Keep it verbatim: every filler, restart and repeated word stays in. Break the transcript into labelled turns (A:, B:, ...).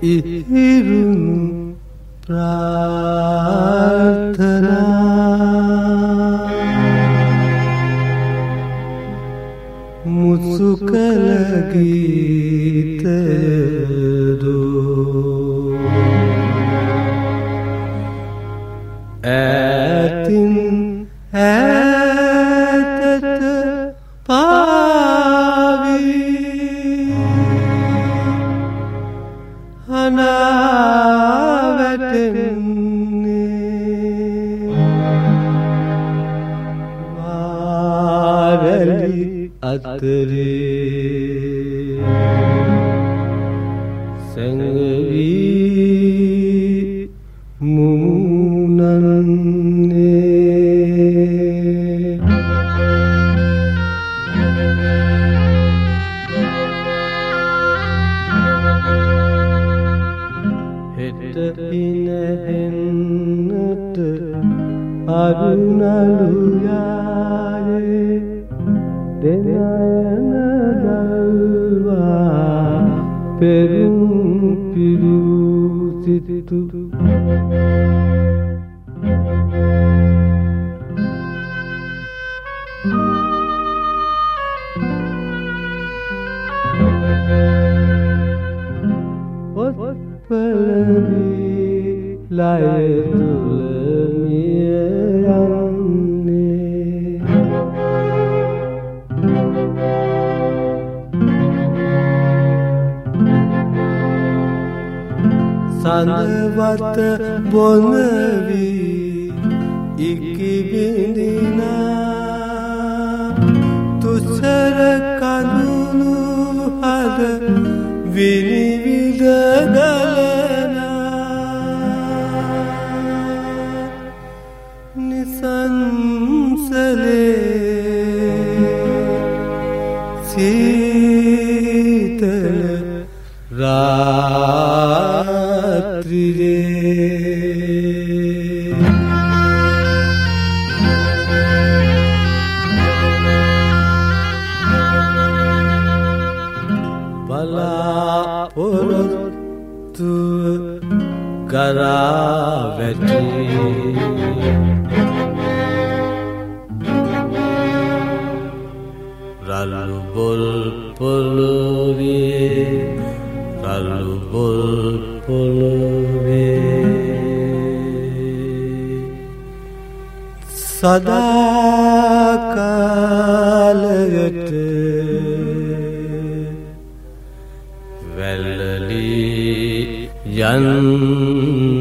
A: ඉහිරුණු ප්‍රාර්ථනා මුසු කළ ගීතයදෝ ඈතින් ඈතට පාවී හනා වැටෙන්නේ වාරලි අතරේ සැඟවී මුමුණන්නේ හෙට ඉනහෙන්නට අරුණලු යායේ දෙනයන දල්වා පෙරුම් පිරුසිතු ඔත්පලවී ලයතුල මිය යන්නේ සඳවත බොනවී ඉකිබිඳිනා තුසර කඳුළු හද විනිවිද ගලනා නිසංසලේ සීතල රාත්‍රියේ බලාපොරොත්තුව කරා වැටේ රළු බොල් පොළොවේ රළු බොල් පොළොවේ සදාකාලයට වැළලී යන්න